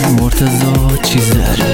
مرتضی چیزداری.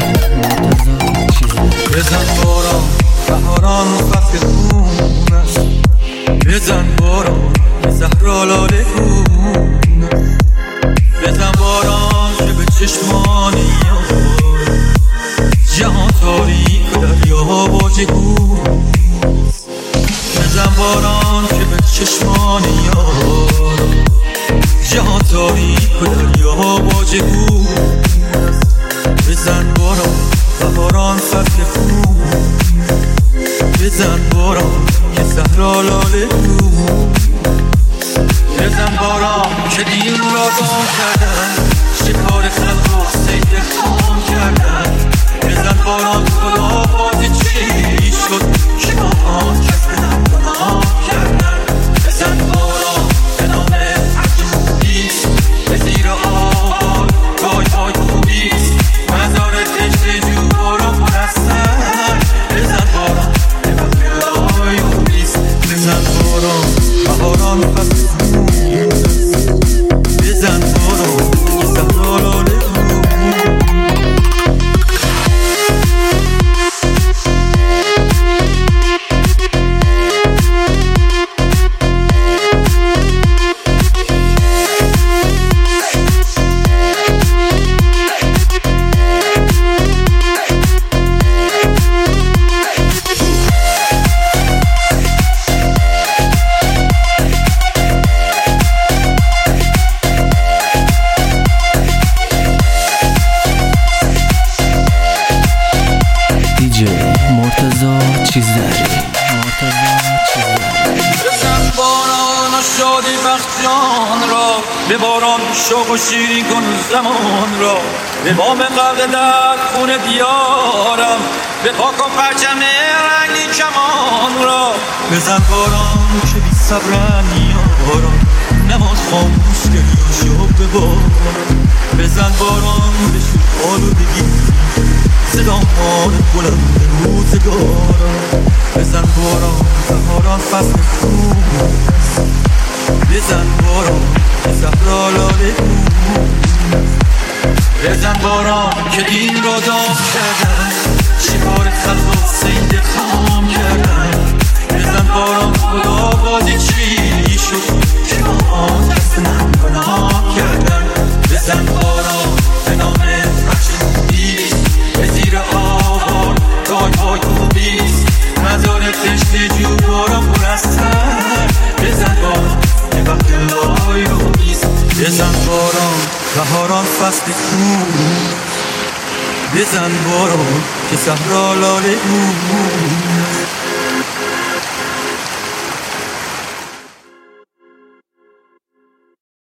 بزن باران بهاران فصل خون است، بزن باران به زهرا لاله گون است، بزن باران که به چشمانی یار جهان تاریک و دریا واژگون است، بزن باران که به چشمانی یار جهان تاریک و دریا واژگون است، بزن باران بهاران فصل خون، بزن باران که زهرا لاله گون، بزن باران که دین را گم کردن، شکار خلق و صید خام کردن، بزن باران خدا بازی چی شد که با آن کس دلم گناه کردن، بزن باران به نام عجوبیست به زیر آباد گای پای خوبیست، مزار تشت جو باران پرستن، بزن باران به وقت لایوبیست، بزن باران بهاران فصل خون است، بزن باران که زهرا لاله گون. مرتضی چیزداری. بزن باران و شادی بخت جان را، به باران شوق و شیرین کن زمان را، به بام غرق در خون دیارم، به پاک و پرچم رنگی کمان را، بزن باران که بی صبرم یارم، نماز خاموش گریا شو به باران، بزن باران به شور آلودگی صدامان بلند روزگارم، بزن باران بهاران فصل خون است، بزن باران که زهرا لاله گون است، بزن باران که دین را دام کردن، شکار خلق و صید خام کردن، بزن باران خدا بازی چی شد که با آن کس من گناه کردن، بزن باران به نام عجوبیست به زیر آباد گای پای خوبیست، مزار تشت جو باران پرستن، بزن باران که وقت لایوبیست، بزن باران بهاران فصل خون، بزن باران که زهرا لاله گون.